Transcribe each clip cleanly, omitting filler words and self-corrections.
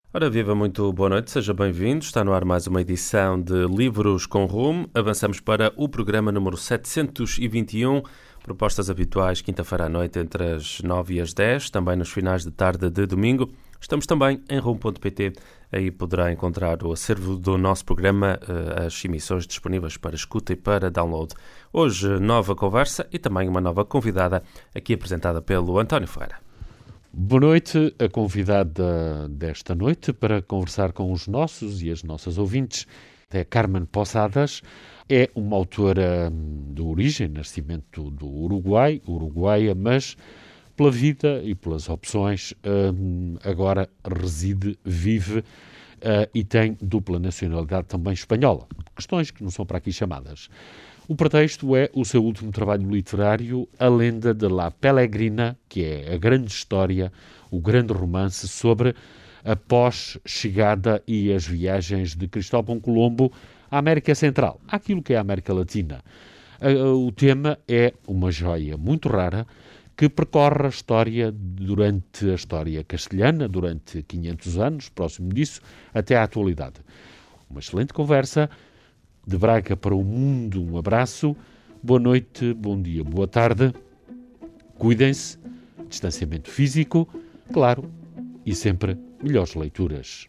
Ora, viva, muito boa noite, seja bem-vindo. Está no ar mais uma edição de Livros com Rumo. Avançamos para o programa número 721, propostas habituais, quinta-feira à noite, entre as 9 e as 10, também nos finais de tarde de domingo. Estamos também em rumo.pt, aí poderá encontrar o acervo do nosso programa, as emissões disponíveis para escuta e para download. Hoje, nova conversa e também uma nova convidada, aqui apresentada pelo António Ferreira. Boa noite, a convidada desta noite para conversar com os nossos e as nossas ouvintes é Carmen Posadas. É uma autora de origem, nascimento do Uruguai, uruguaia, mas pela vida e pelas opções agora reside, vive e tem dupla nacionalidade também espanhola. Questões que não são para aqui chamadas. O pretexto é o seu último trabalho literário, A Lenda de La Pelegrina, que é a grande história, o grande romance sobre a pós-chegada e as viagens de Cristóvão Colombo à América Central, àquilo que é a América Latina. O tema é uma joia muito rara que percorre a história durante a história castelhana, durante 500 anos, próximo disso, até à atualidade. Uma excelente conversa. De Braga para o mundo, um abraço, boa noite, bom dia, boa tarde, cuidem-se, distanciamento físico, claro, e sempre melhores leituras.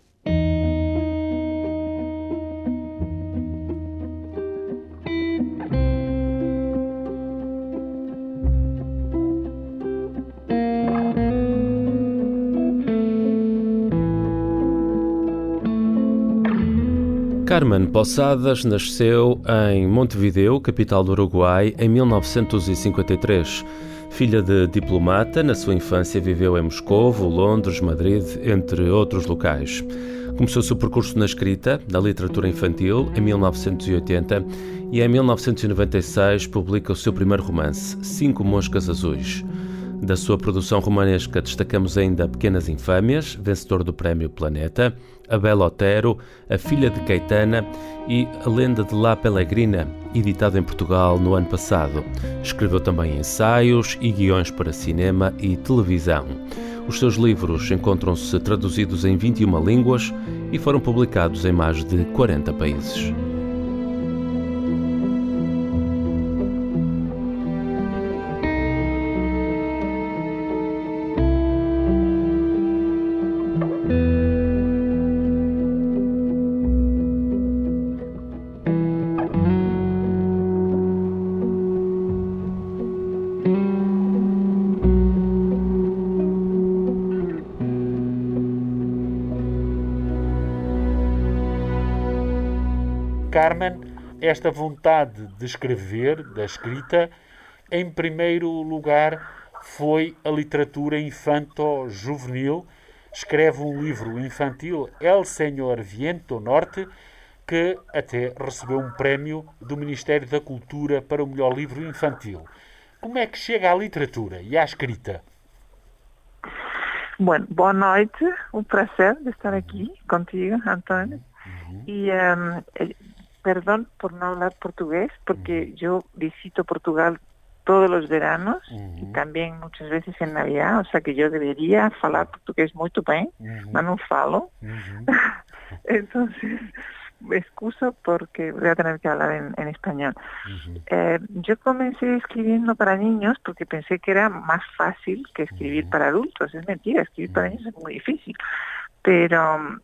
Carmen Posadas nasceu em Montevideo, capital do Uruguai, em 1953. Filha de diplomata, na sua infância viveu em Moscovo, Londres, Madrid, entre outros locais. Começou o seu percurso na escrita, na literatura infantil, em 1980 e em 1996 publica o seu primeiro romance, Cinco Moscas Azuis. Da sua produção romanesca destacamos ainda Pequenas Infâmias, vencedor do Prémio Planeta, A Bela Otero, A Filha de Caetana e A Lenda de La Pelegrina, editado em Portugal no ano passado. Escreveu também ensaios e guiões para cinema e televisão. Os seus livros encontram-se traduzidos em 21 línguas e foram publicados em mais de 40 países. Carmen, esta vontade de escrever, da escrita, em primeiro lugar foi a literatura infanto-juvenil. Escreve um livro infantil, El Señor Viento Norte, que até recebeu um prémio do Ministério da Cultura para o melhor livro infantil. Como é que chega à literatura e à escrita? Bueno, boa noite, um prazer de estar aqui contigo, António. Y perdón por no hablar portugués, porque yo visito Portugal todos los veranos y también muchas veces en Navidad, o sea que yo debería falar portugués muito bem, mas não falo. Entonces, me excuso porque voy a tener que hablar en español. Yo comencé escribiendo para niños porque pensé que era más fácil que escribir para adultos. Es mentira, escribir para niños es muy difícil. Pero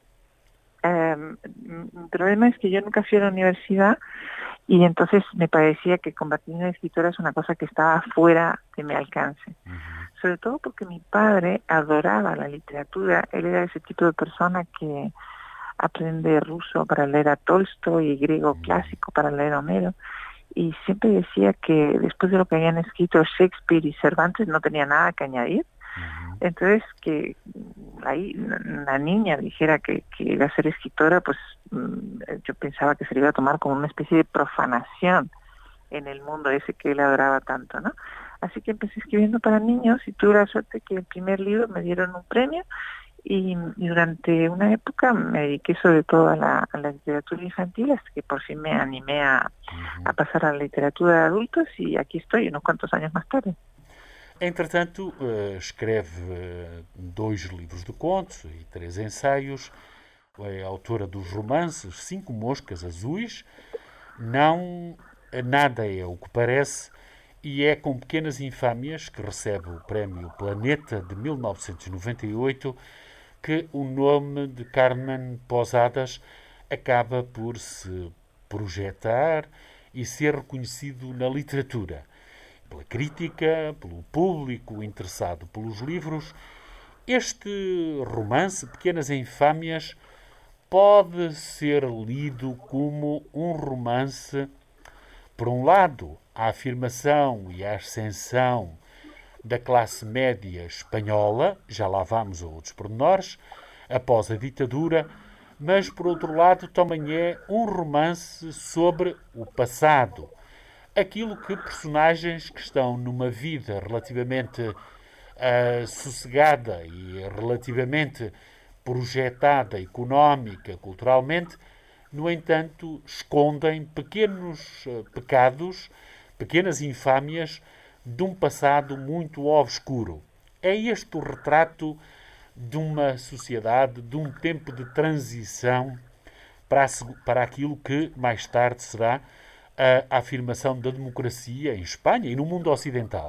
el problema es que yo nunca fui a la universidad y entonces me parecía que convertirme en escritora es una cosa que estaba fuera de mi alcance. Sobre todo porque mi padre adoraba la literatura. Él era ese tipo de persona que aprende ruso para leer a Tolstoy y griego clásico para leer a Homero. Y siempre decía que después de lo que habían escrito Shakespeare y Cervantes no tenía nada que añadir. Entonces, que ahí la niña dijera que iba a ser escritora, pues yo pensaba que se le iba a tomar como una especie de profanación en el mundo ese que él adoraba tanto, ¿no? Así que empecé escribiendo para niños y tuve la suerte que el primer libro me dieron un premio y durante una época me dediqué sobre todo a la literatura infantil hasta que por fin me animé a pasar a la literatura de adultos y aquí estoy unos cuantos años más tarde. Entretanto, escreve 2 livros de contos e 3 ensaios. É autora dos romances 5 Moscas Azuis, Não Nada é o que Parece, e é com Pequenas Infâmias que recebe o Prémio Planeta de 1998 que o nome de Carmen Posadas acaba por se projetar e ser reconhecido na literatura, pela crítica, pelo público interessado pelos livros. Este romance, Pequenas Infâmias, pode ser lido como um romance, por um lado, a afirmação e a ascensão da classe média espanhola, já lá vamos a outros pormenores, após a ditadura, mas, por outro lado, também é um romance sobre o passado. Aquilo que personagens que estão numa vida relativamente sossegada e relativamente projetada económica, culturalmente, no entanto, escondem pequenos pecados, pequenas infâmias de um passado muito obscuro. É este o retrato de uma sociedade, de um tempo de transição para aquilo que mais tarde será a afirmação da democracia em Espanha e no mundo ocidental.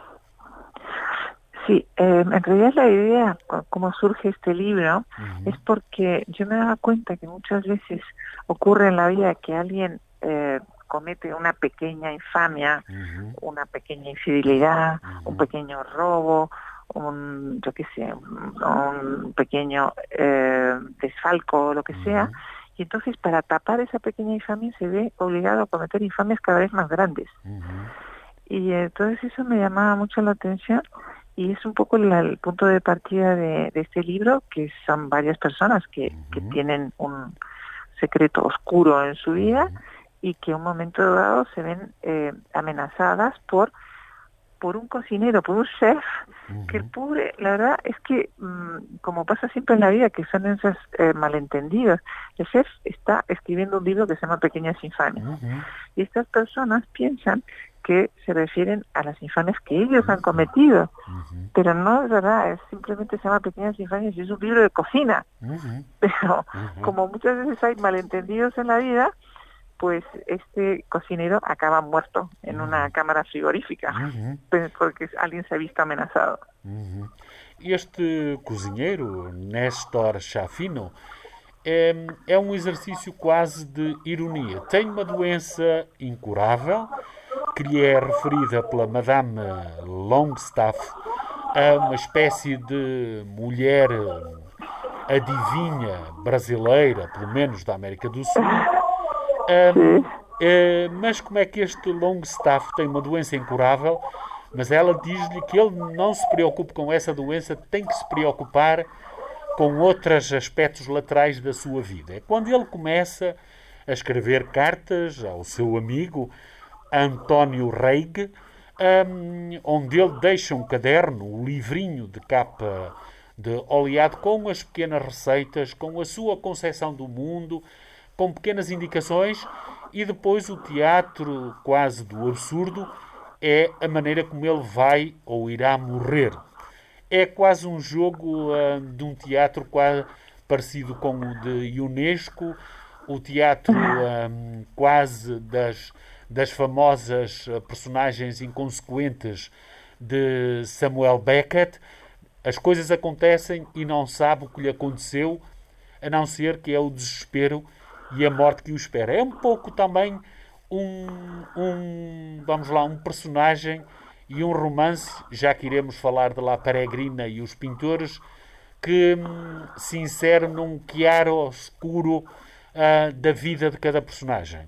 Sí, en realidad la idea, cómo surge este libro, es porque yo me daba cuenta que muchas veces ocurre en la vida que alguien comete una pequeña infamia, una pequeña infidelidad, un pequeño robo, un pequeño desfalco, lo que sea, y entonces para tapar esa pequeña infamia se ve obligado a cometer infamias cada vez más grandes. Y entonces eso me llamaba mucho la atención. Y es un poco el punto de partida de este libro, que son varias personas que tienen un secreto oscuro en su vida y que en un momento dado se ven amenazadas por un cocinero, por un chef, que el pobre, la verdad es que, como pasa siempre en la vida, que son esos malentendidos, el chef está escribiendo un libro que se llama Pequeñas Infamias. Y estas personas piensan que se refieren a las infamias que ellos han cometido, pero no es verdad, simplemente se llama Pequeñas Infamias y es un libro de cocina. Pero como muchas veces hay malentendidos en la vida, pues este cocinero acaba muerto en una cámara frigorífica, porque alguien se ha visto amenazado. Este cozinheiro, Néstor Chafino, é um exercício quase de ironia. Tem uma doença incurável, que lhe é referida pela Madame Longstaff, uma espécie de mulher adivinha brasileira, pelo menos da América do Sul. Mas como é que este Longstaff tem uma doença incurável, mas ela diz-lhe que ele não se preocupe com essa doença, tem que se preocupar com outros aspectos laterais da sua vida. É quando ele começa a escrever cartas ao seu amigo António Reig, onde ele deixa um caderno, um livrinho de capa de oleado com as pequenas receitas, com a sua concepção do mundo, com pequenas indicações, e depois o teatro quase do absurdo é a maneira como ele vai ou irá morrer. É quase um jogo de um teatro quase parecido com o de Ionesco, o teatro quase das famosas personagens inconsequentes de Samuel Beckett. As coisas acontecem e não sabe o que lhe aconteceu, a não ser que é o desespero e a morte que o espera. É um pouco também um personagem e um romance, já que iremos falar de La Peregrina e os Pintores, que se insere num chiaro oscuro da vida de cada personagem.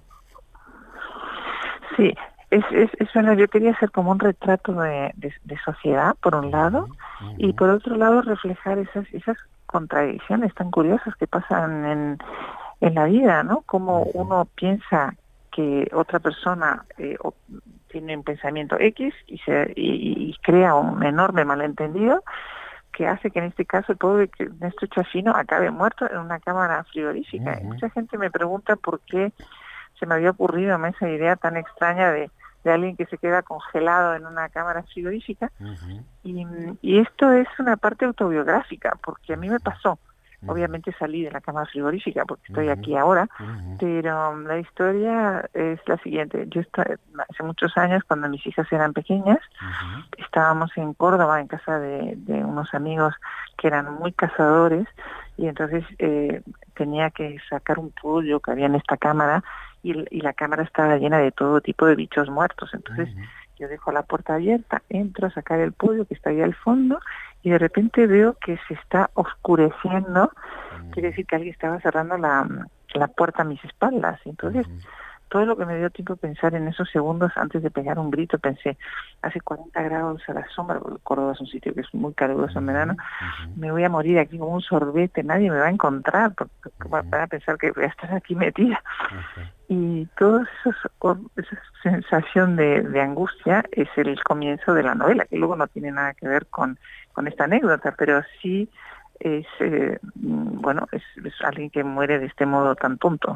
Sí, es bueno, yo quería hacer como un retrato de sociedad, por un lado, y por otro lado reflejar esas contradicciones tan curiosas que pasan en la vida, ¿no? Como uno piensa que otra persona tiene un pensamiento X y crea un enorme malentendido que hace que en este caso el pobre Néstor Chafino acabe muerto en una cámara frigorífica. Y mucha gente me pregunta por qué se me había ocurrido esa idea tan extraña de alguien que se queda congelado en una cámara frigorífica. Y esto es una parte autobiográfica, porque a mí me pasó. Obviamente salí de la cámara frigorífica porque estoy aquí ahora, pero la historia es la siguiente. Yo hace muchos años, cuando mis hijas eran pequeñas, estábamos en Córdoba en casa de unos amigos que eran muy cazadores, y entonces tenía que sacar un pollo que había en esta cámara, y la cámara estaba llena de todo tipo de bichos muertos. Entonces yo dejo la puerta abierta, entro a sacar el pollo que está ahí al fondo, y de repente veo que se está oscureciendo. Quiere decir que alguien estaba cerrando la puerta a mis espaldas. Entonces, todo lo que me dio tiempo a pensar en esos segundos antes de pegar un grito, pensé, hace 40 grados a la sombra, porque Córdoba es un sitio que es muy caluroso en verano, me voy a morir aquí como un sorbete, nadie me va a encontrar, porque van a pensar que voy a estar aquí metida. Y toda esa sensación de angustia es el comienzo de la novela, que luego no tiene nada que ver con esta anécdota, pero sí es, es alguien que muere de este modo tan tonto.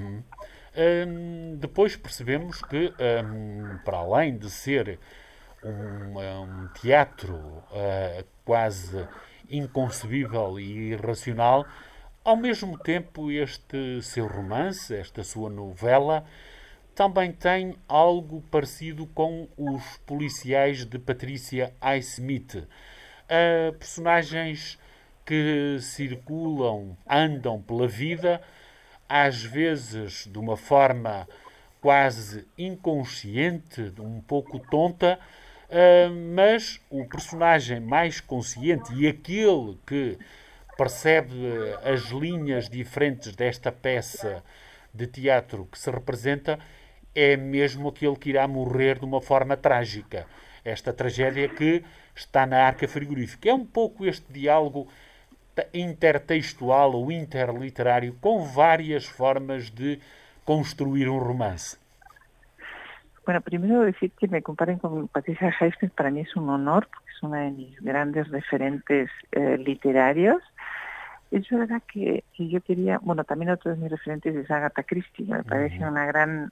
Depois percebemos que, para além de ser um teatro quase inconcebível e irracional, ao mesmo tempo este seu romance, esta sua novela, também tem algo parecido com Os Policiais de Patricia Highsmith. Personagens que circulam, andam pela vida, às vezes de uma forma quase inconsciente, um pouco tonta, mas o personagem mais consciente e aquele que percebe as linhas diferentes desta peça de teatro que se representa é mesmo aquele que irá morrer de uma forma trágica. Esta tragédia que está na arca frigorífica. É um pouco este diálogo intertextual ou interliterário com várias formas de construir um romance. Bueno, primero decir que me comparen con Patricia Highsmith para mí es un honor, porque es una de mis grandes referentes literarios. Es verdad que yo quería, bueno, también otro de mis referentes es Agatha Christie, me parece una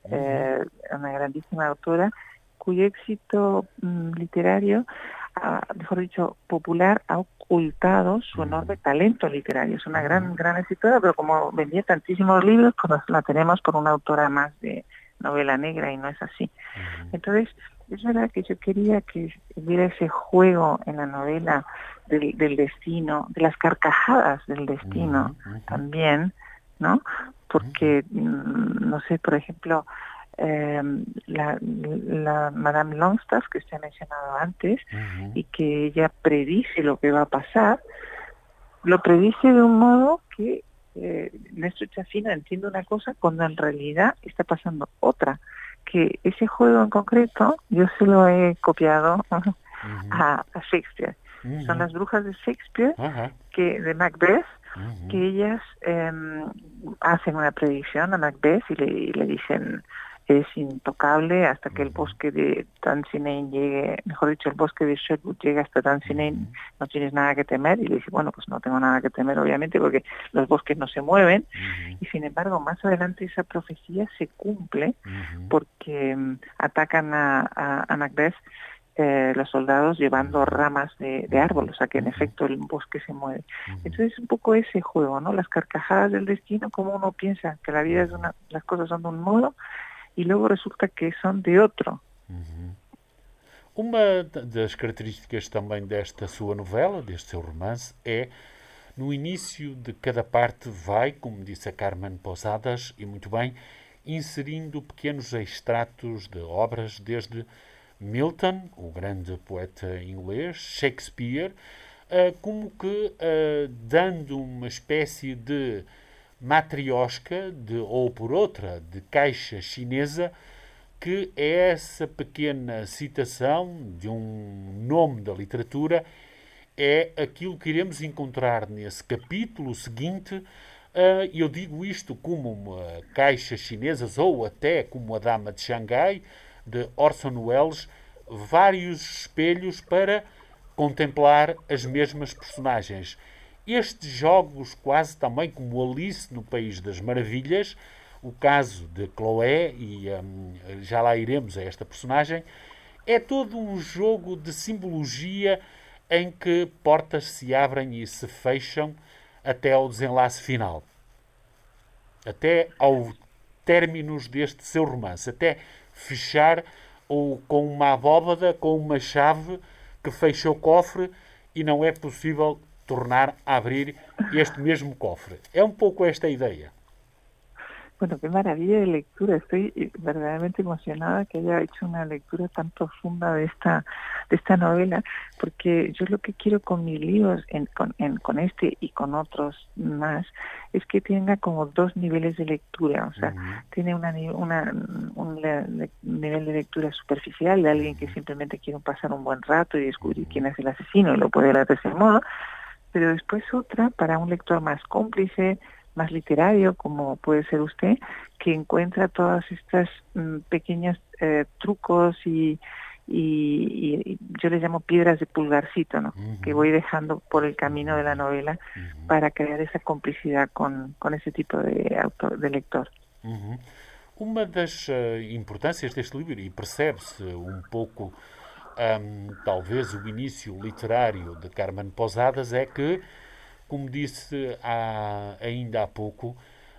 grandísima autora, cuyo éxito literario, mejor dicho, popular, ha ocultado su enorme talento literario. Es una gran escritora, pero como vendía tantísimos libros, pues la tenemos por una autora más de novela negra, y no es así. Entonces, es verdad que yo quería que hubiera ese juego en la novela del destino, de las carcajadas del destino también, ¿no? Porque, no sé, por ejemplo, la Madame Longstaff, que usted ha mencionado antes, y que ella predice lo que va a pasar, lo predice de un modo que Néstor Chafino entiende una cosa cuando en realidad está pasando otra, que ese juego en concreto yo se lo he copiado a Shakespeare. Son las brujas de Shakespeare, de Macbeth, que ellas hacen una predicción a Macbeth y le dicen: es intocable hasta que el bosque de Dunsinane llegue, mejor dicho, el bosque de Sherwood llegue hasta Dunsinane, no tienes nada que temer. Y le dice, bueno, pues no tengo nada que temer, obviamente, porque los bosques no se mueven. Y sin embargo, más adelante esa profecía se cumple, porque atacan a Macbeth los soldados llevando ramas de árbol, o sea que en efecto el bosque se mueve. Entonces un poco ese juego, ¿no? Las carcajadas del destino, como uno piensa que la vida es las cosas son de un modo, e logo resulta que são de outro. Uma das características também desta sua novela, deste seu romance, é no início de cada parte vai, como disse a Carmen Posadas, e muito bem, inserindo pequenos extratos de obras desde Milton, o grande poeta inglês, Shakespeare, como que dando uma espécie de matriosca, ou por outra, de caixa chinesa, que é essa pequena citação de um nome da literatura, é aquilo que iremos encontrar nesse capítulo seguinte. Eu digo isto como uma caixa chinesa, ou até como a Dama de Xangai, de Orson Welles, vários espelhos para contemplar as mesmas personagens. Estes jogos, quase também como Alice no País das Maravilhas, o caso de Chloé, e já lá iremos a esta personagem, é todo um jogo de simbologia em que portas se abrem e se fecham até ao desenlace final. Até ao término deste seu romance. Até fechar com uma abóbada, com uma chave que fecha o cofre e não é possível tornar a abrir este mesmo cofre. É un pouco esta ideia. Bueno, qué maravilla de lectura. Estoy verdaderamente emocionada que haya hecho una lectura tan profunda de esta novela, porque yo lo que quiero con mis libros, con este y con otros más, es que tenga como dos niveles de lectura. O sea, tiene un nivel de lectura superficial de alguien que simplemente quiere pasar un buen rato y descubrir quién es el asesino y lo puede leer de ese modo, pero después otra para un lector más cómplice, más literario, como puede ser usted, que encuentra todas estas pequeños trucos y yo les llamo piedras de pulgarcito, ¿no? Que voy dejando por el camino de la novela para crear esa complicidad con ese tipo de lector. Uma das importâncias deste livro, e percebe-se um pouco talvez o início literário de Carmen Posadas, é que, como disse ainda há pouco,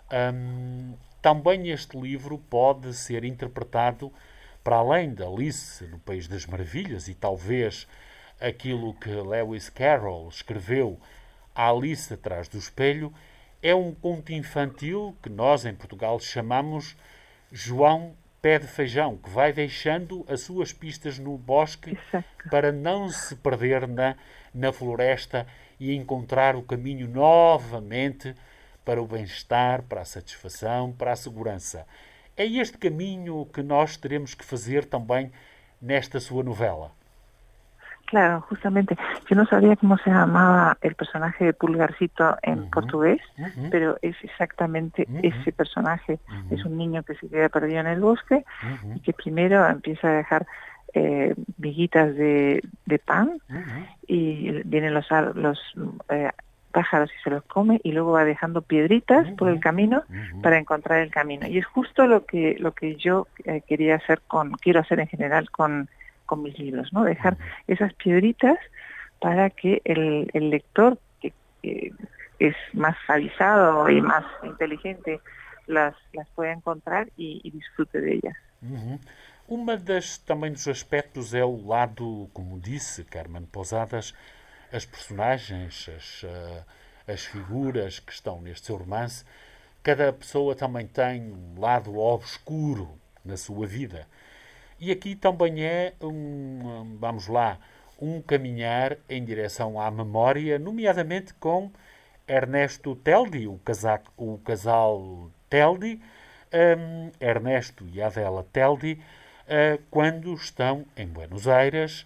também este livro pode ser interpretado para além de Alice no País das Maravilhas e talvez aquilo que Lewis Carroll escreveu, A Alice atrás do espelho, é um conto infantil que nós em Portugal chamamos João Pé de Feijão, que vai deixando as suas pistas no bosque para não se perder na floresta e encontrar o caminho novamente para o bem-estar, para a satisfação, para a segurança. É este caminho que nós teremos que fazer também nesta sua novela. Claro, justamente. Yo no sabía cómo se llamaba el personaje de Pulgarcito en portugués, pero es exactamente ese personaje. Es un niño que se queda perdido en el bosque y que primero empieza a dejar miguitas de pan y vienen los pájaros y se los come y luego va dejando piedritas por el camino para encontrar el camino. Y es justo lo que yo quiero hacer en general con mis libros, ¿no? Dejar esas piedritas para que el lector que es más avisado y más inteligente las pueda encontrar y disfrute de ellas. Também dos aspectos é o lado, como disse Carmen Posadas, as personagens, as figuras que estão neste seu romance, cada pessoa também tem um lado obscuro na sua vida. E aqui também é um caminhar em direção à memória, nomeadamente com Ernesto Teldi, o casal Teldi, Ernesto e Adela Teldi, quando estão em Buenos Aires,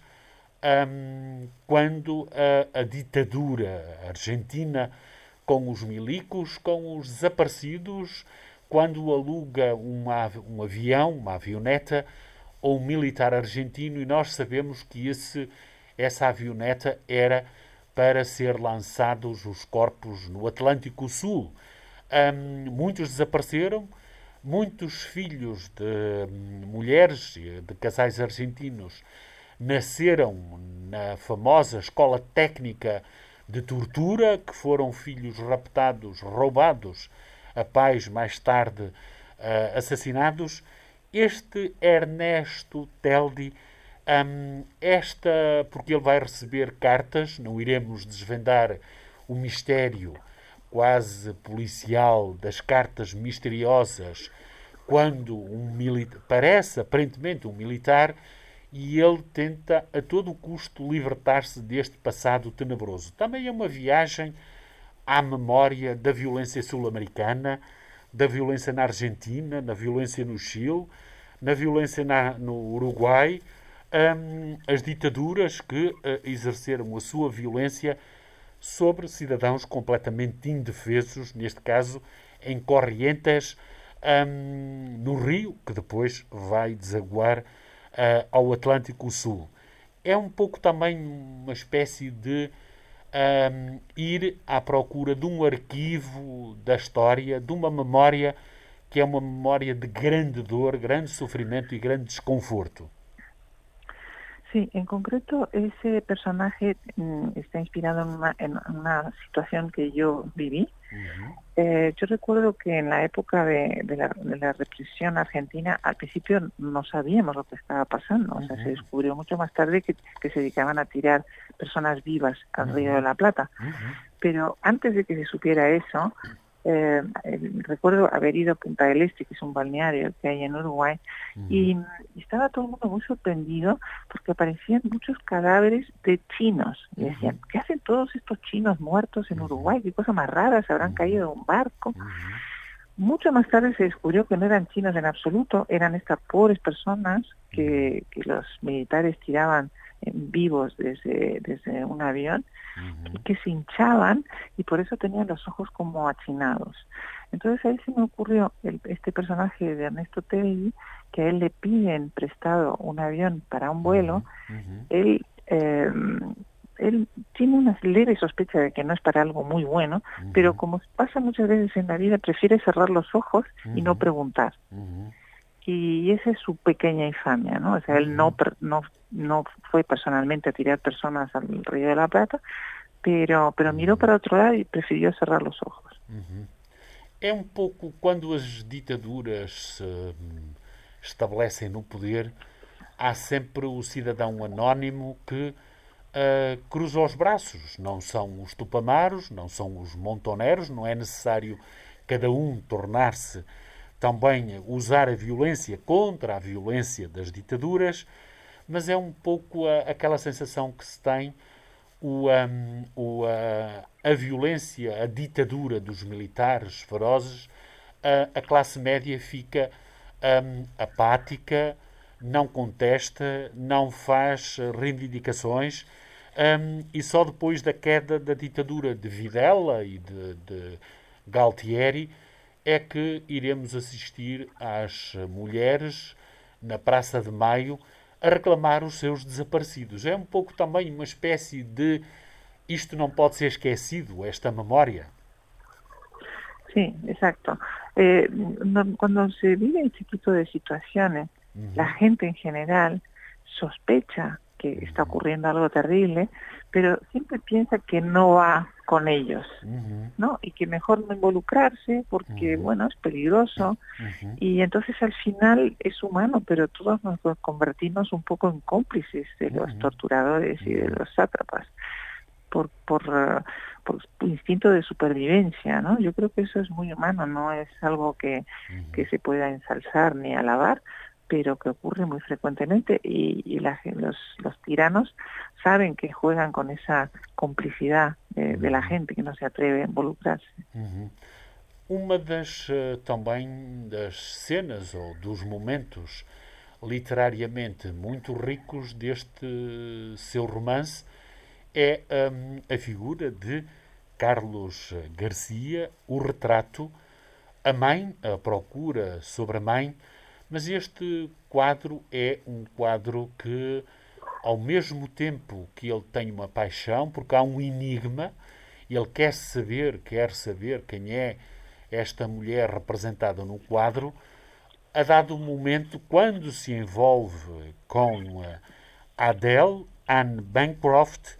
quando a ditadura argentina, com os milicos, com os desaparecidos, quando aluga um avião, uma avioneta, ou um militar argentino, e nós sabemos que essa avioneta era para ser lançados os corpos no Atlântico Sul. Muitos desapareceram, muitos filhos de mulheres, de casais argentinos, nasceram na famosa Escola Técnica de Tortura, que foram filhos raptados, roubados, a pais mais tarde assassinados. Este Ernesto Teldi, porque ele vai receber cartas, não iremos desvendar o mistério quase policial das cartas misteriosas, quando parece aparentemente um militar, e ele tenta a todo custo libertar-se deste passado tenebroso. Também é uma viagem à memória da violência sul-americana, da violência na Argentina, na violência no Chile, na violência no Uruguai, as ditaduras que exerceram a sua violência sobre cidadãos completamente indefesos, neste caso em Corrientes, no Rio, que depois vai desaguar ao Atlântico Sul. É um pouco também uma espécie de ir à procura de um arquivo da história, de uma memória que é uma memória de grande dor, grande sofrimento e grande desconforto. Sí, en concreto ese personaje está inspirado en una situación que yo viví. Yo recuerdo que en la época de la represión argentina, al principio no sabíamos lo que estaba pasando. O sea, se descubrió mucho más tarde que se dedicaban a tirar personas vivas al Río de la Plata. Pero antes de que se supiera eso, recuerdo haber ido a Punta del Este, que es un balneario que hay en Uruguay, y estaba todo el mundo muy sorprendido porque aparecían muchos cadáveres de chinos. Y decían, ¿qué hacen todos estos chinos muertos en Uruguay? ¿Qué cosa más rara? ¿Se habrán caído de un barco? Mucho más tarde se descubrió que no eran chinos en absoluto, eran estas pobres personas que los militares tiraban vivos desde un avión y que se hinchaban y por eso tenían los ojos como achinados. Entonces ahí se me ocurrió este personaje de Ernesto Tevedy, que a él le piden prestado un avión para un vuelo. Él tiene una leve sospecha de que no es para algo muy bueno, pero como pasa muchas veces en la vida, prefiere cerrar los ojos y no preguntar. Y esa es su pequeña infamia, ¿no? O sea, él no fue personalmente a tirar personas al Río de la Plata, pero miró para otro lado y prefirió cerrar los ojos. É um pouco quando as ditaduras se estabelecem no poder, há sempre o cidadão anónimo que cruza os braços. Não são os tupamaros, não são os montoneros, não é necessário cada um tornar-se também usar a violência contra a violência das ditaduras, mas é um pouco aquela sensação que se tem, a violência, a ditadura dos militares ferozes, a classe média fica apática, não contesta, não faz reivindicações, e só depois da queda da ditadura de Videla e de Galtieri é que iremos assistir às mulheres na Praça de Maio a reclamar os seus desaparecidos. É um pouco também uma espécie de isto não pode ser esquecido, esta memória. Sí, exacto. Cuando se vive este tipo de situaciones, la gente en general sospecha que está ocurriendo algo terrible, pero siempre piensa que no va con ellos, ¿no? Y que mejor no involucrarse porque, bueno, es peligroso. Y entonces al final es humano, pero todos nos convertimos un poco en cómplices de los torturadores y de los sátrapas por instinto de supervivencia, ¿no? Yo creo que eso es muy humano, no es algo que se pueda ensalzar ni alabar, pero que ocurre muy frecuentemente y los tiranos saben que juegan con esa complicidad de la gente que no se atreve a involucrarse. Uma também das cenas ou dos momentos literariamente muito ricos deste seu romance é a figura de Carlos Garcia, o retrato, a mãe, a procura sobre a mãe. Mas este quadro é um quadro que, ao mesmo tempo que ele tem uma paixão, porque há um enigma, ele quer saber quem é esta mulher representada no quadro, a dado momento, quando se envolve com a Anne Bancroft,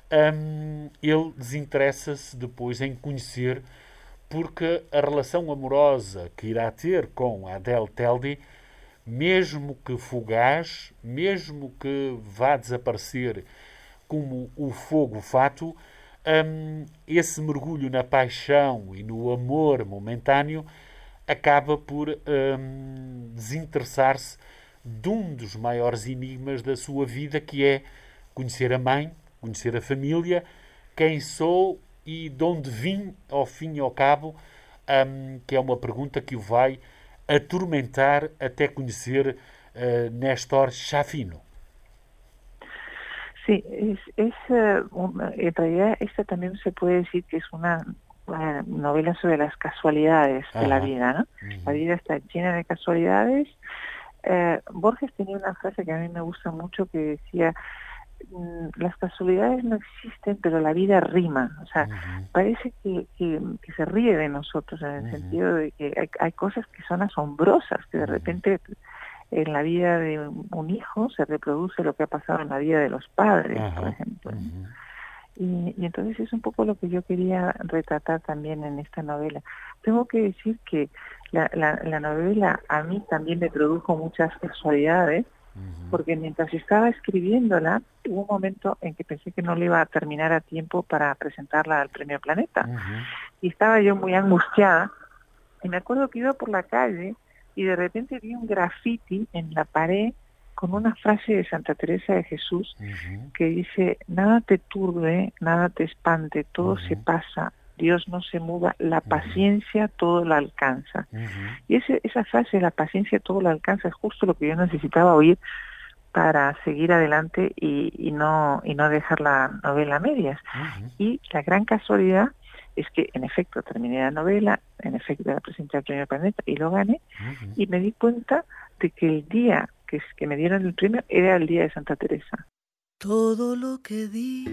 ele desinteressa-se depois em conhecer, porque a relação amorosa que irá ter com a Adele Telde, mesmo que fugaz, mesmo que vá desaparecer como o fogo fato, esse mergulho na paixão e no amor momentâneo acaba por desinteressar-se de um dos maiores enigmas da sua vida, que é conhecer a mãe, conhecer a família, quem sou e de onde vim, ao fim e ao cabo, que é uma pergunta que o vai atormentar até conhecer Néstor Schaffino. Sí, en realidad esta también se puede decir que es una novela sobre las casualidades de la vida, ¿no? La vida está llena de casualidades. Borges tenía una frase que a mí me gusta mucho que decía, las casualidades no existen, pero la vida rima. O sea, parece que se ríe de nosotros en el sentido de que hay cosas que son asombrosas, que de repente en la vida de un hijo se reproduce lo que ha pasado en la vida de los padres, por ejemplo. Y entonces es un poco lo que yo quería retratar también en esta novela. Tengo que decir que la novela a mí también me produjo muchas casualidades, porque mientras estaba escribiéndola, hubo un momento en que pensé que no le iba a terminar a tiempo para presentarla al Premio Planeta. Y estaba yo muy angustiada, y me acuerdo que iba por la calle y de repente vi un graffiti en la pared con una frase de Santa Teresa de Jesús que dice: nada te turbe, nada te espante, todo se pasa, Dios no se muda, la paciencia todo lo alcanza. Y esa frase, la paciencia todo lo alcanza, es justo lo que yo necesitaba oír para seguir adelante y no dejar la novela a medias. Y la gran casualidad es que, en efecto, terminé la novela, en efecto la presenté al Premio Planeta y lo gané, y me di cuenta de que el día que me dieron el premio era el día de Santa Teresa. Todo lo que di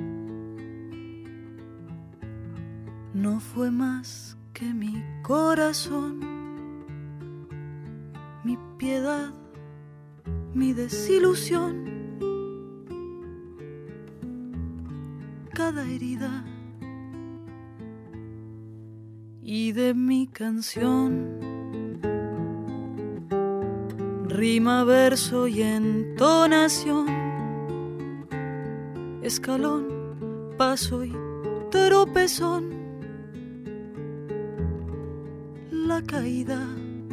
no fue más que mi corazón, mi piedad, mi desilusión, cada herida. Y de mi canción, rima, verso y entonación, escalón, paso y tropezón, la caída.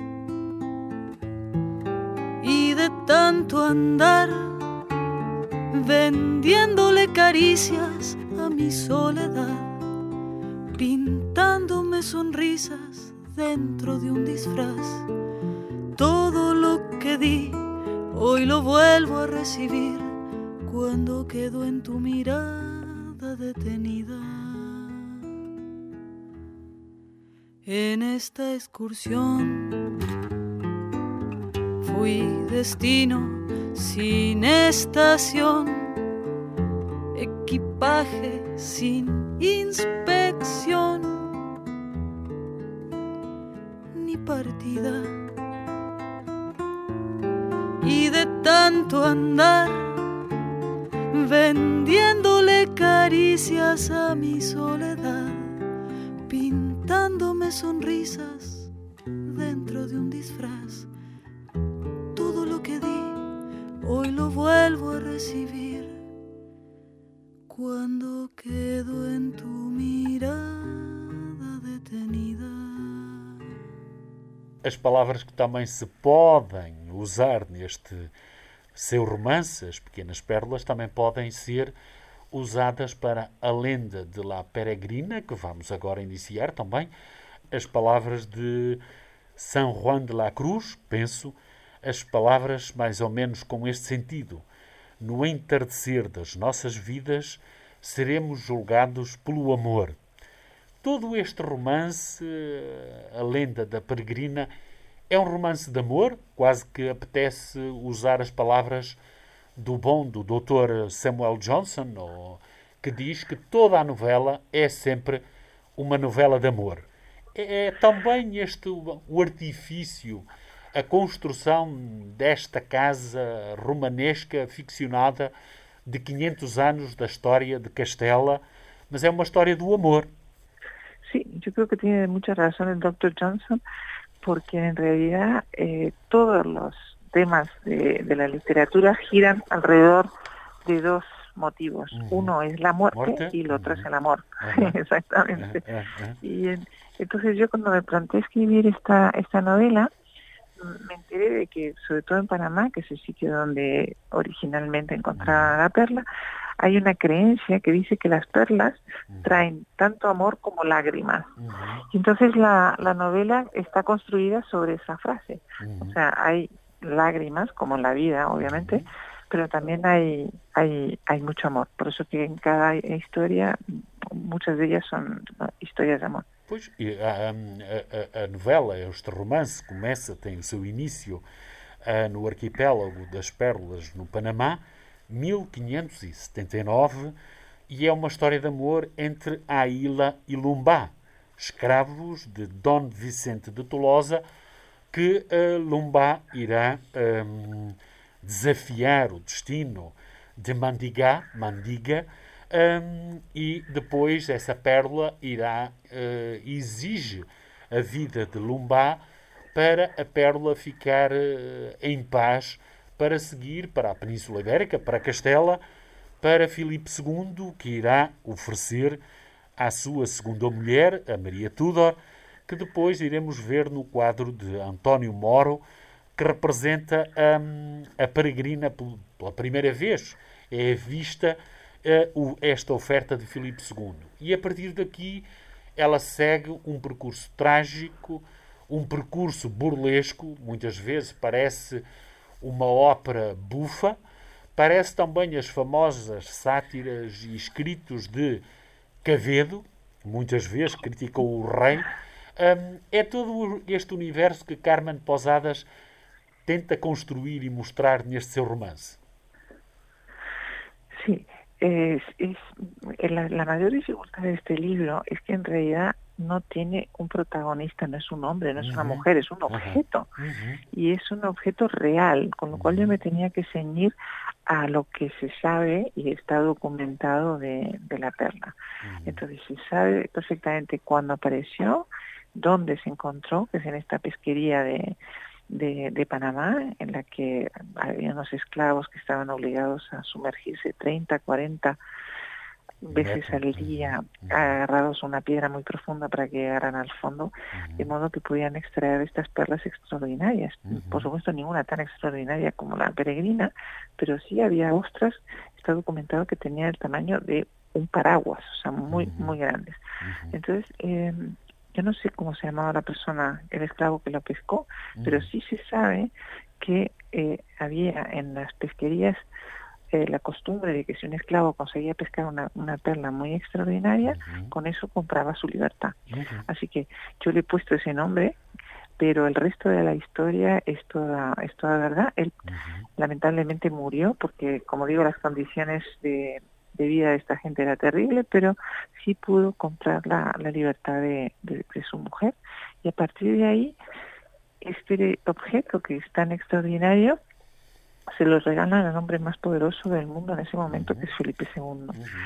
Y de tanto andar vendiéndole caricias a mi soledad, pintándome sonrisas dentro de un disfraz. Todo lo que di hoy lo vuelvo a recibir cuando quedo en tu mirada detenida. En esta excursión fui destino sin estación, equipaje sin inspección, ni partida. Y de tanto andar vendiéndole caricias a mi soledad, pintándome sonrisas dentro de un disfraz, todo lo que di hoy lo vuelvo a recibir cuando quedo en tu mirada detenida. As palavras que também se podem usar neste seu romance, As Pequenas Pérolas, também podem ser usadas para a lenda de La Peregrina, que vamos agora iniciar também. As palavras de San Juan de la Cruz, penso, as palavras mais ou menos com este sentido. No entardecer das nossas vidas, seremos julgados pelo amor. Todo este romance, A Lenda da Peregrina, é um romance de amor, quase que apetece usar as palavras do Dr. Samuel Johnson, que diz que toda a novela é sempre uma novela de amor. É também o artifício, a construção desta casa romanesca ficcionada de 500 anos da história de Castela, mas é uma história do amor. Sí, yo creo que tiene mucha razón el Dr. Johnson, porque en realidad todos los temas de la literatura giran alrededor de dos motivos. Uno es la muerte y el otro es el amor. Exactamente. Y entonces yo cuando me planteé escribir esta novela, me enteré de que, sobre todo en Panamá, que es el sitio donde originalmente encontraba la perla, hay una creencia que dice que las perlas traen tanto amor como lágrimas. Y entonces la novela está construida sobre esa frase. O sea, hay lágrimas, como en la vida, obviamente, pero también hay mucho amor. Por eso que en cada historia, muchas de ellas son historias de amor. Pois, a novela, este romance, tem o seu início no arquipélago das Pérolas, no Panamá, 1579, e é uma história de amor entre Aila e Lumbá, escravos de Dom Vicente de Tolosa, que Lumbá irá desafiar o destino de Mandiga, e depois essa pérola exige a vida de Lumbá para a pérola ficar em paz, para seguir para a Península Ibérica, para Castela, para Filipe II, que irá oferecer à sua segunda mulher, a Maria Tudor, que depois iremos ver no quadro de António Moro, que representa a peregrina pela primeira vez. É vista esta oferta de Filipe II. E a partir daqui ela segue um percurso trágico, um percurso burlesco, muitas vezes parece uma ópera bufa, parece também as famosas sátiras e escritos de Quevedo, muitas vezes criticou o rei. É todo este universo que Carmen Posadas tenta construir y mostrar neste seu romance. Sí, la mayor dificultad de este libro es que en realidad no tiene un protagonista, no es un hombre, no es una mujer, es un objeto. Y es un objeto real, con lo cual yo me tenía que ceñir a lo que se sabe y está documentado de la perla. Entonces se sabe perfectamente cuándo apareció, dónde se encontró, que es en esta pesquería de Panamá, en la que había unos esclavos que estaban obligados a sumergirse 30, 40 veces al día, agarrados a una piedra muy profunda para que llegaran al fondo, de modo que podían extraer estas perlas extraordinarias. Por supuesto, ninguna tan extraordinaria como la peregrina, pero sí había ostras, está documentado que tenían el tamaño de un paraguas, o sea, muy, muy grandes. Entonces, yo no sé cómo se llamaba la persona, el esclavo que lo pescó, pero sí se sabe que había en las pesquerías la costumbre de que si un esclavo conseguía pescar una perla muy extraordinaria, con eso compraba su libertad. Así que yo le he puesto ese nombre, pero el resto de la historia es toda verdad. Él lamentablemente murió porque, como digo, las condiciones de vida de esta gente era terrible, pero sí pudo comprar la libertad de su mujer, y a partir de ahí este objeto que es tan extraordinario se lo regalan al hombre más poderoso del mundo en ese momento, que es Felipe II.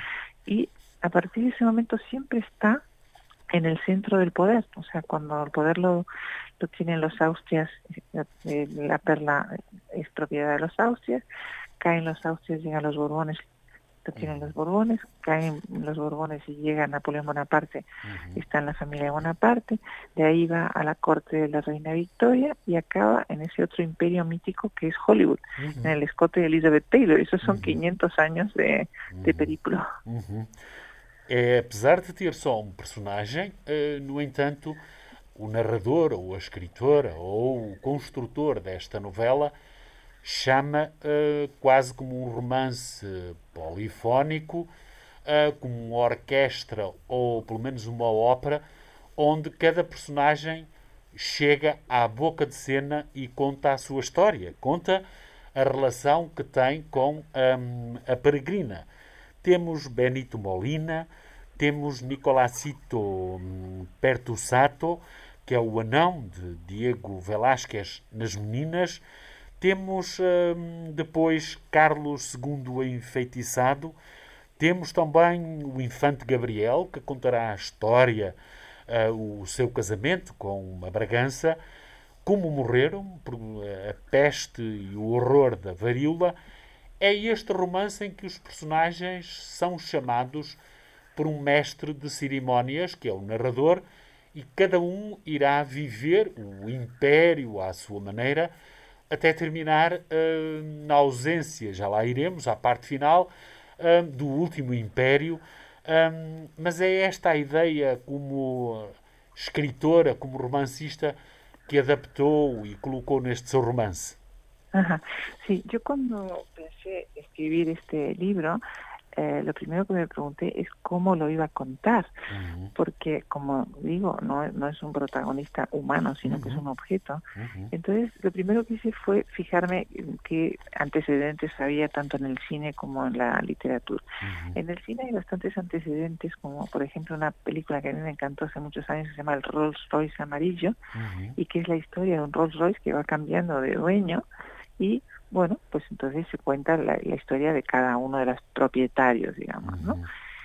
Y a partir de ese momento siempre está en el centro del poder. O sea, cuando el poder lo tienen los Austrias, la perla es propiedad de los Austrias, caen los Austrias, llegan los Borbones, lo tienen los Borbones, caen los Borbones y llega Napoleón Bonaparte, está en la familia Bonaparte, de ahí va a la corte de la reina Victoria y acaba en ese otro imperio mítico que es Hollywood, en el escote de Elizabeth Taylor. Esos son 500 años de periplo. Apesar de ter só personagem, no entanto, o narrador, ou a escritora, ou o construtor desta novela chama quase como um romance polifónico, como uma orquestra ou pelo menos uma ópera, onde cada personagem chega à boca de cena e conta a sua história, conta a relação que tem com a peregrina. Temos Benito Molina, temos Nicolásito Pertusato, que é o anão de Diego Velázquez nas Meninas. Temos depois Carlos II enfeitiçado. Temos também o infante Gabriel, que contará a história, o seu casamento com a Bragança, como morreram por a peste e o horror da varíola. É este romance em que os personagens são chamados por um mestre de cerimónias, que é o narrador, e cada um irá viver o império à sua maneira, até terminar na ausência, já lá iremos, à parte final, do último império. Mas é esta a ideia, como escritora, como romancista, que adaptou e colocou neste seu romance. Ajá. Sí, yo cuando pensé escribir este libro, lo primero que me pregunté es cómo lo iba a contar, porque, como digo, no es un protagonista humano, sino que es un objeto. Entonces, lo primero que hice fue fijarme en qué antecedentes había tanto en el cine como en la literatura. En el cine hay bastantes antecedentes, como por ejemplo una película que a mí me encantó hace muchos años, que se llama El Rolls Royce amarillo, y que es la historia de un Rolls Royce que va cambiando de dueño, y bueno, pues entonces se cuenta la historia de cada uno de los propietarios, digamos, ¿no?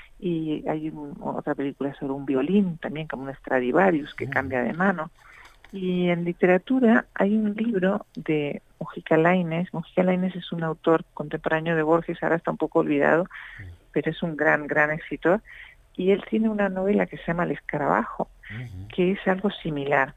Y hay otra película sobre un violín, también como un Stradivarius, que cambia de mano. Y en literatura hay un libro de Mujica Lainez. Mujica Lainez es un autor contemporáneo de Borges, ahora está un poco olvidado, pero es un gran escritor. Y él tiene una novela que se llama El escarabajo, que es algo similar.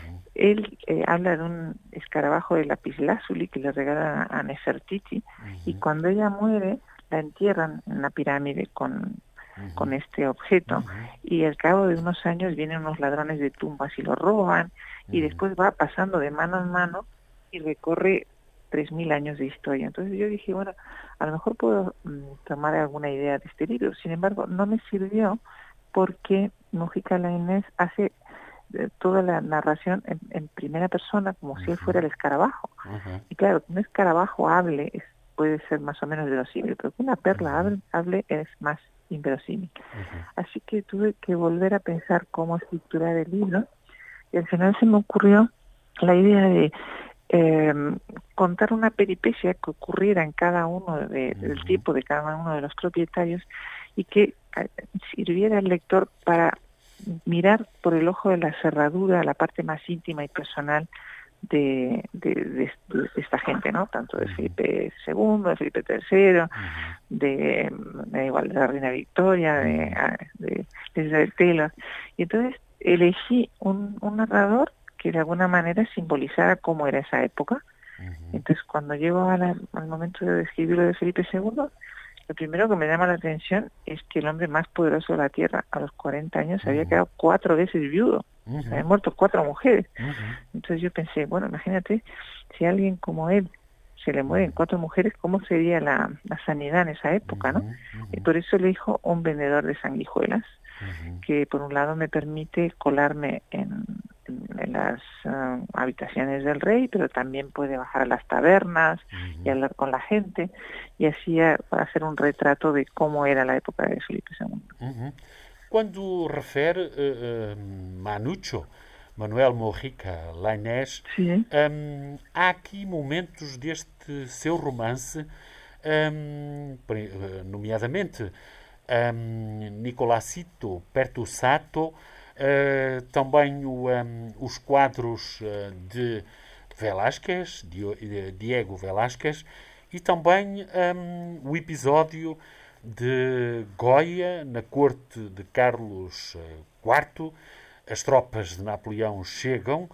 Él habla de un escarabajo de lapislázuli que le regala a Nefertiti, y cuando ella muere la entierran en la pirámide con este objeto, y al cabo de unos años vienen unos ladrones de tumbas y lo roban, y después va pasando de mano en mano y recorre 3000 años de historia. Entonces yo dije, bueno, a lo mejor puedo tomar alguna idea de este libro. Sin embargo, no me sirvió, porque Mujica Lainez hace toda la narración en primera persona, como si él fuera el escarabajo. Y claro, que un escarabajo hable puede ser más o menos verosímil, pero que una perla hable es más inverosímil. Así que tuve que volver a pensar cómo estructurar el libro, y al final se me ocurrió la idea de contar una peripecia que ocurriera en cada uno del tipo de cada uno de los propietarios, y que sirviera al lector para mirar por el ojo de la cerradura la parte más íntima y personal de esta gente, ¿no? Tanto de Felipe II, de Felipe III, de la reina Victoria, de Elizabeth Taylor. Y entonces elegí un narrador que de alguna manera simbolizara cómo era esa época. Entonces, cuando llego al momento de describir lo de Felipe II, lo primero que me llama la atención es que el hombre más poderoso de la Tierra, a los 40 años, se había quedado 4 veces viudo. Habían muerto 4 mujeres. Entonces yo pensé, bueno, imagínate, si a alguien como él se le mueren 4 mujeres, ¿cómo sería la sanidad en esa época, no? Y por eso elijo un vendedor de sanguijuelas, que por un lado me permite colarme en las habitaciones del rey, pero también puede bajar a las tabernas y hablar con la gente, y así hacer un retrato de cómo era la época de Felipe II. Quando refere Manuel Mujica Lainez, há aqui momentos deste seu romance, nomeadamente Nicolásito Pertusato, também os quadros de Velázquez, Diego Velázquez, e também o episódio de Goya na corte de Carlos IV. As tropas de Napoleão chegam,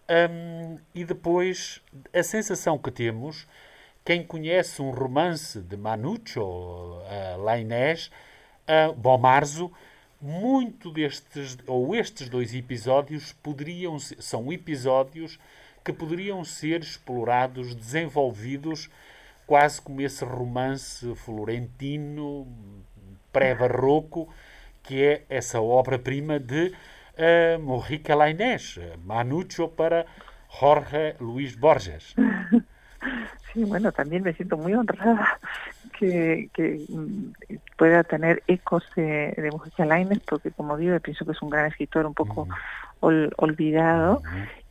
e depois a sensação que temos, quem conhece um romance de Manucho Lainez, Bomarzo, muito estes 2 episódios são episódios que poderiam ser explorados, desenvolvidos, quase como esse romance florentino, pré-barroco, que é essa obra-prima de Mujica Lainez, Manucho para Jorge Luis Borges. Sí, bueno, también me siento muy honrada que pueda tener ecos de Mujica Lainez, porque como digo, pienso que es un gran escritor un poco olvidado,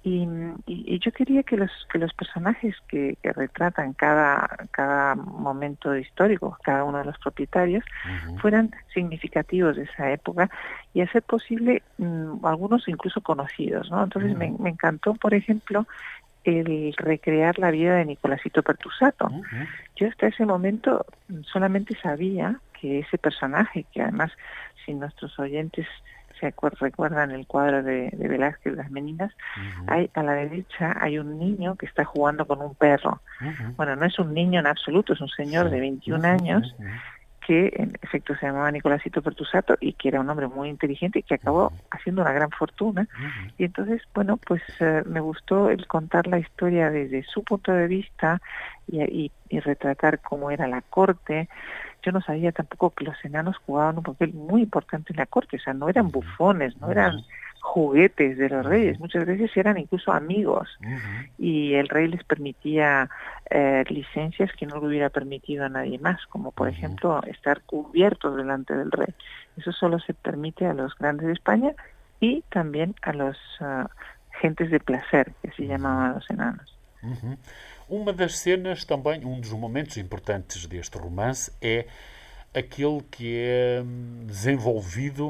y yo quería que los personajes que retratan cada momento histórico, cada uno de los propietarios, fueran significativos de esa época, y a ser posible algunos incluso conocidos, ¿no? Entonces me encantó, por ejemplo, el recrear la vida de Nicolásito Pertusato. Yo hasta ese momento solamente sabía que ese personaje, que además, si nuestros oyentes recuerdan el cuadro de Velázquez, Las Meninas, a la derecha hay un niño que está jugando con un perro. Bueno, no es un niño en absoluto, es un señor de 21 años que en efecto se llamaba Nicolásito Pertusato, y que era un hombre muy inteligente y que acabó haciendo una gran fortuna. Y entonces, bueno, pues me gustó el contar la historia desde su punto de vista y retratar cómo era la corte. yo no sabía tampoco que los enanos jugaban un papel muy importante en la corte, o sea, no eran bufones, no eran juguetes de los reyes, muchas veces eran incluso amigos, y el rey les permitía licencias que no le hubiera permitido a nadie más, como por ejemplo estar cubiertos delante del rey. Eso solo se permite a los grandes de España y también a los gentes de placer, que se llamaban los enanos. Uma das cenas também, um dos momentos importantes deste romance é aquele que é desenvolvido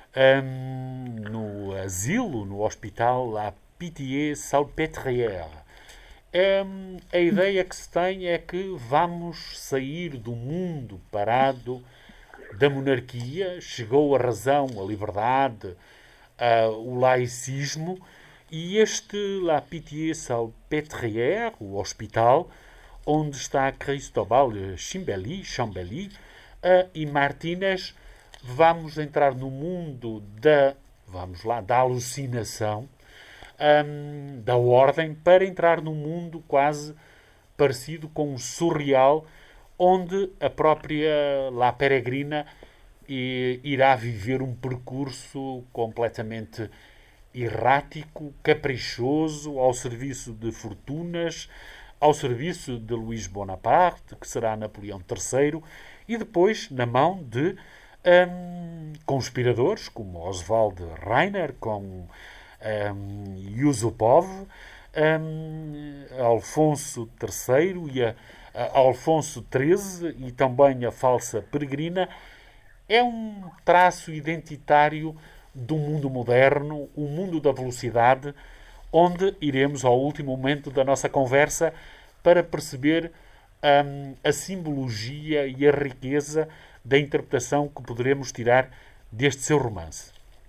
no asilo, no hospital La Pitié-Salpêtrière. A ideia que se tem é que vamos sair do mundo parado da monarquia, chegou a razão, a liberdade, o laicismo, e este La Pitié-Salpêtrière, o hospital, onde está Cristóbal Chambelly e Martínez, vamos entrar no mundo da alucinação, da ordem, para entrar num mundo quase parecido com o surreal, onde a própria La Peregrina irá viver um percurso completamente errático, caprichoso, ao serviço de fortunas, ao serviço de Luís Bonaparte, que será Napoleão III, e depois na mão de conspiradores como Oswald Reiner, como Yusupov, Alfonso III e Alfonso XIII, e também a falsa peregrina. É um traço identitário do mundo moderno, o mundo da velocidade, onde iremos ao último momento da nossa conversa para perceber a simbologia e a riqueza da interpretação que poderemos tirar deste seu romance.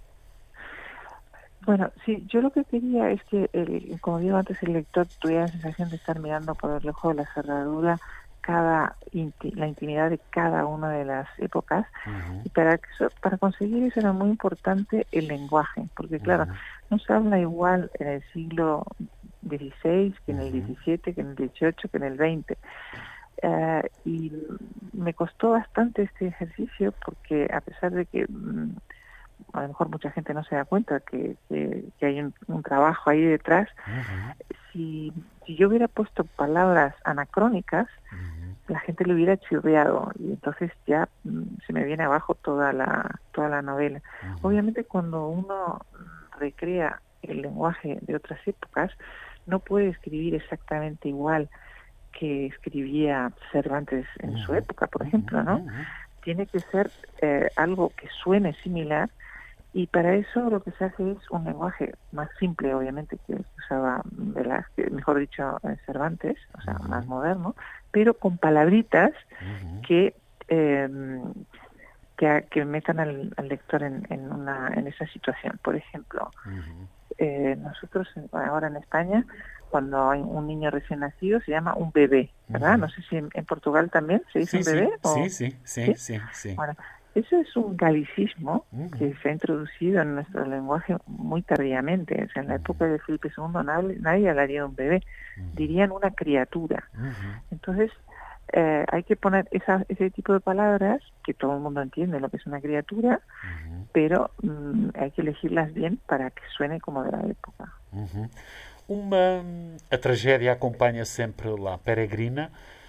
Bueno, sí, yo lo que quería es que, como digo antes, el lector tuviera la sensación de estar mirando por el ojo de la cerradura la intimidad de cada una de las épocas, y para conseguir eso era muy importante el lenguaje, porque claro, no se habla igual en el siglo XVI que en el XVII, que en el XVIII, que en el XX. Y me costó bastante este ejercicio porque, a pesar de que a lo mejor mucha gente no se da cuenta que hay un trabajo ahí detrás, si yo hubiera puesto palabras anacrónicas, la gente le hubiera chirriado, y entonces ya se me viene abajo toda la novela. Obviamente, cuando uno recrea el lenguaje de otras épocas, no puede escribir exactamente igual que escribía Cervantes en su época, por ejemplo, ¿no? Tiene que ser algo que suene similar, y para eso lo que se hace es un lenguaje más simple, obviamente, que usaba Velázquez, mejor dicho, Cervantes, o sea, más moderno, pero con palabritas que metan al lector en esa situación. Por ejemplo, nosotros ahora en España, cuando hay un niño recién nacido, se llama un bebé, ¿verdad? No sé si en Portugal también se dice un bebé. Sí. Bueno, eso es un galicismo que se ha introducido en nuestro lenguaje muy tardíamente. O sea, en la época de Felipe II nadie hablaría de un bebé, dirían una criatura. Entonces, hay que poner ese tipo de palabras, que todo el mundo entiende lo que es una criatura, pero hay que elegirlas bien para que suene como de la época. A tragédia acompanha sempre La Peregrina.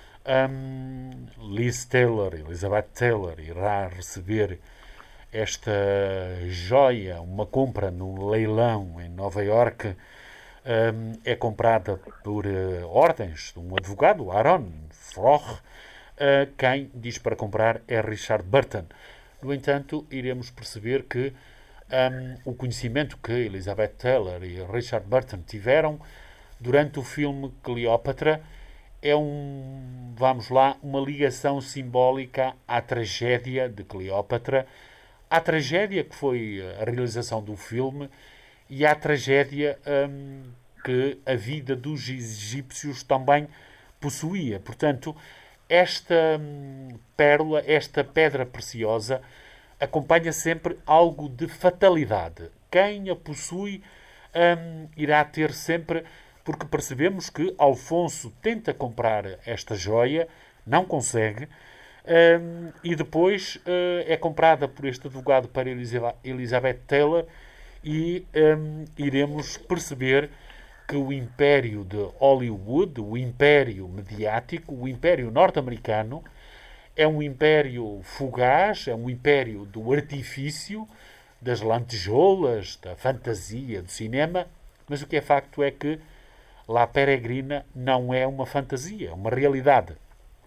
Elizabeth Taylor, irá receber esta joia, uma compra num leilão em Nova Iorque. É comprada por ordens de um advogado, Aaron Floch. Quem diz para comprar é Richard Burton. No entanto, iremos perceber que o conhecimento que Elizabeth Taylor e Richard Burton tiveram durante o filme Cleópatra é uma ligação simbólica à tragédia de Cleópatra, à tragédia que foi a realização do filme e à tragédia que a vida dos egípcios também possuía. Portanto, esta pérola, esta pedra preciosa, acompanha sempre algo de fatalidade. Quem a possui irá ter sempre... Porque percebemos que Alfonso tenta comprar esta joia, não consegue, e depois é comprada por este advogado para Elizabeth Taylor e iremos perceber que o império de Hollywood, o império mediático, o império norte-americano, é um império fugaz, é um império do artifício, das lantejoulas, da fantasia, do cinema, mas o que é facto é que La Peregrina não é uma fantasia, é uma realidade.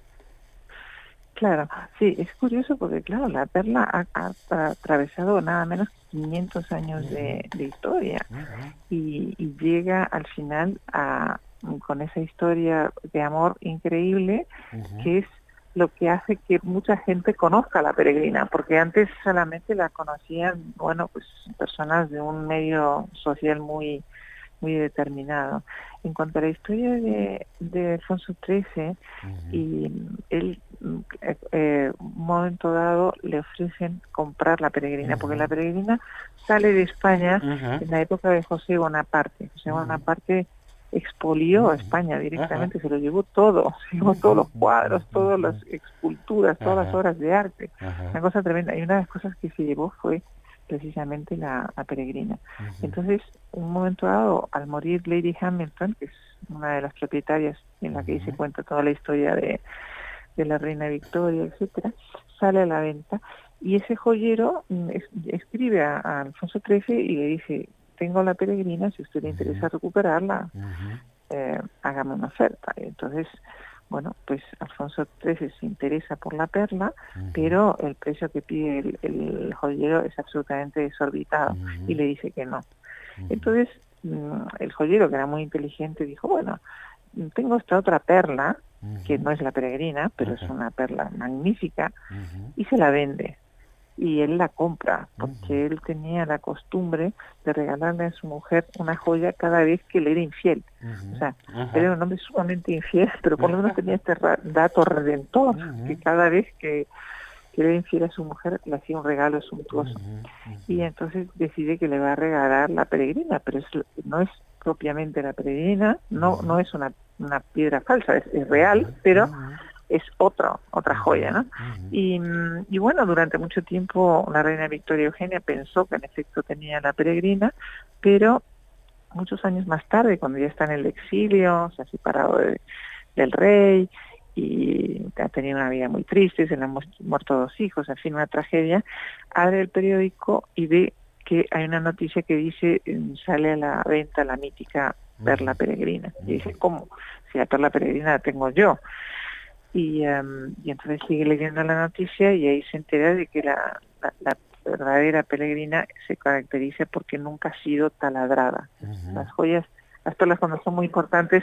Claro, sí, es curioso porque, claro, la perla ha atravesado nada menos que 500 años de historia y llega al final con esa historia de amor increíble que es lo que hace que mucha gente conozca a La Peregrina, porque antes solamente la conocían, bueno, pues personas de un medio social muy determinado. En cuanto a la historia de Alfonso XIII, y él, un momento dado, le ofrecen comprar La Peregrina, porque La Peregrina sale de España en la época de José Bonaparte. José Bonaparte expolió a España directamente, se lo llevó todo, se llevó todos los cuadros, todas las esculturas, todas las obras de arte. Una cosa tremenda. Y una de las cosas que se llevó fue precisamente la Peregrina. Entonces, en un momento dado, al morir Lady Hamilton, que es una de las propietarias en la que se cuenta toda la historia de la reina Victoria, etcétera, sale a la venta y ese joyero escribe a Alfonso XIII y le dice: tengo La Peregrina, si a usted le interesa recuperarla, hágame una oferta. Y entonces, bueno, pues Alfonso XIII se interesa por la perla, pero el precio que pide el joyero es absolutamente desorbitado y le dice que no. Entonces, el joyero, que era muy inteligente, dijo: bueno, tengo esta otra perla, que no es La Peregrina, pero es una perla magnífica, y se la vende. Y él la compra, porque él tenía la costumbre de regalarle a su mujer una joya cada vez que le era infiel. O sea, él era un hombre sumamente infiel, pero por lo menos tenía este dato redentor, que cada vez que le era infiel a su mujer le hacía un regalo suntuoso. Y entonces decide que le va a regalar La Peregrina, pero no es propiamente La Peregrina, no es una piedra falsa, es real, pero es otra joya, ¿no? Y bueno, durante mucho tiempo la reina Victoria Eugenia pensó que en efecto tenía La Peregrina, pero muchos años más tarde, cuando ya está en el exilio, se ha separado del rey y ha tenido una vida muy triste, se le han muerto 2 hijos, en fin, una tragedia, abre el periódico y ve que hay una noticia que dice: sale a la venta la mítica perla peregrina. Y dice: ¿cómo? Si la perla peregrina la tengo yo. Y entonces sigue leyendo la noticia y ahí se entera de que la verdadera peregrina se caracteriza porque nunca ha sido taladrada. Las joyas, las perlas, cuando son muy importantes,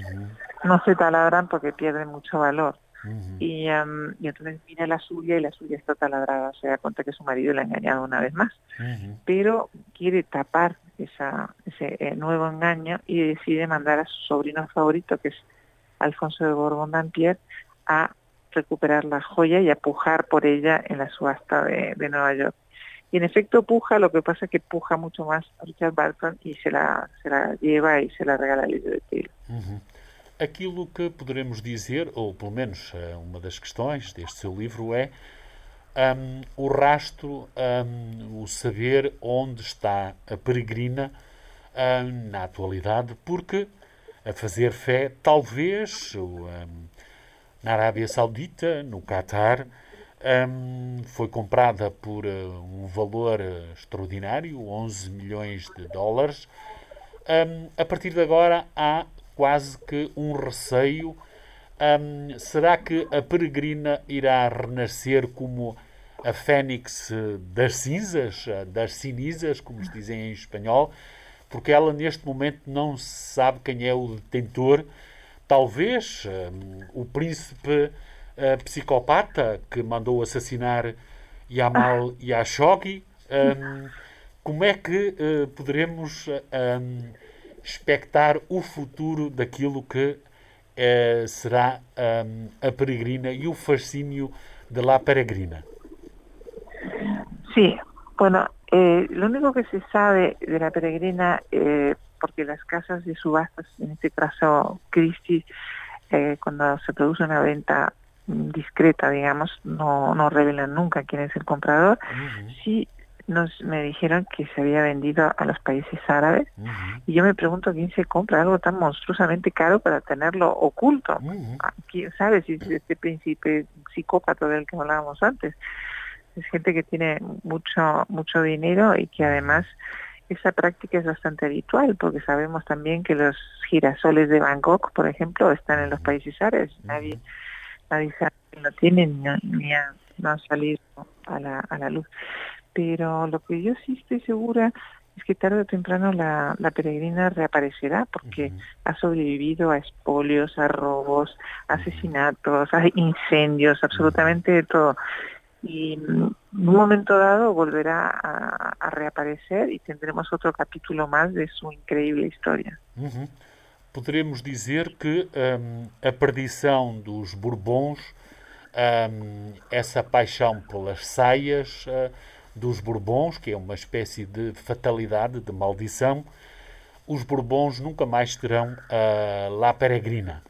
no se taladran porque pierden mucho valor. Y entonces mira la suya y la suya está taladrada, se da cuenta que su marido la ha engañado una vez más. Pero quiere tapar ese nuevo engaño y decide mandar a su sobrino favorito, que es Alfonso de Borbón-Dampierre, a recuperar la joya y a pujar por ella en la subasta de Nueva York. Y en efecto puja, lo que pasa es que puja mucho más Richard Barton y se la lleva y se la regala a Elizabeth Taylor. Aquilo que poderemos dizer, ou pelo menos uma das questões deste seu livro, é o rastro, o saber onde está a peregrina na atualidade, porque a fazer fé, talvez, na Arábia Saudita, no Catar, foi comprada por um valor extraordinário, 11 milhões de dólares. A partir de agora há quase que um receio. Será que a peregrina irá renascer como a fênix das cinzas, como se dizem em espanhol? Porque ela neste momento não sabe quem é o detentor. Talvez o príncipe psicopata que mandou assassinar Jamal Khashoggi. Como é que poderemos expectar o futuro daquilo que será a peregrina y el fascinio de La Peregrina? Sí, bueno, lo único que se sabe de La Peregrina, porque las casas de subastas, en este caso Christie's, cuando se produce una venta discreta, digamos, no revelan nunca quién es el comprador. Sí me dijeron que se había vendido a los países árabes, y yo me pregunto quién se compra algo tan monstruosamente caro para tenerlo oculto. ¿Quién sabe si es este príncipe psicópata del que hablábamos antes? Es gente que tiene mucho dinero y que además esa práctica es bastante habitual, porque sabemos también que los girasoles de Bangkok, por ejemplo, están en los países árabes. Nadie sabe que lo tienen, no han salido a la luz. Pero lo que yo sí estoy segura es que tarde o temprano la peregrina reaparecerá, porque ha sobrevivido a expolios, a robos, a asesinatos, a incendios, absolutamente de todo. Y en un momento dado volverá a reaparecer y tendremos otro capítulo más de su increíble história. Poderemos dizer que a perdição dos Bourbons, essa paixão pelas saias dos Bourbons, que é uma espécie de fatalidade, de maldição, os Bourbons nunca mais terão La Peregrina.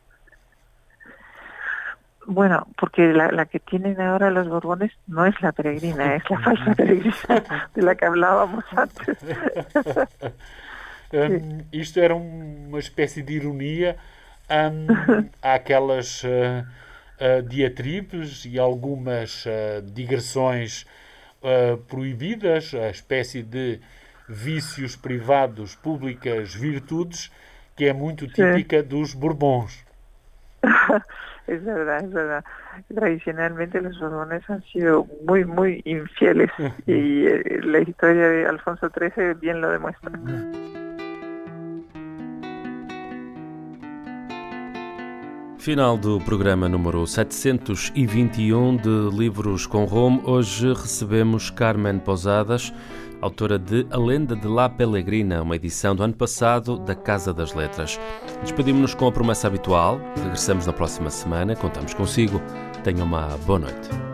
Bueno, porque la que tienen ahora los Borbones no es la peregrina, es la falsa peregrina de la que hablábamos antes. Isto era uma espécie de ironia àquelas diatribes e algumas digressões proibidas, a espécie de vícios privados, públicas virtudes, que é muito típica dos Bourbons. Es verdad. Tradicionalmente los Borbones han sido muy infieles y la historia de Alfonso XIII bien lo demuestra. Final do programa número 721 de Livros com Rome. Hoje recebemos Carmen Posadas, autora de A Lenda de La Peregrina, uma edição do ano passado da Casa das Letras. Despedimos-nos com a promessa habitual. Regressamos na próxima semana. Contamos consigo. Tenha uma boa noite.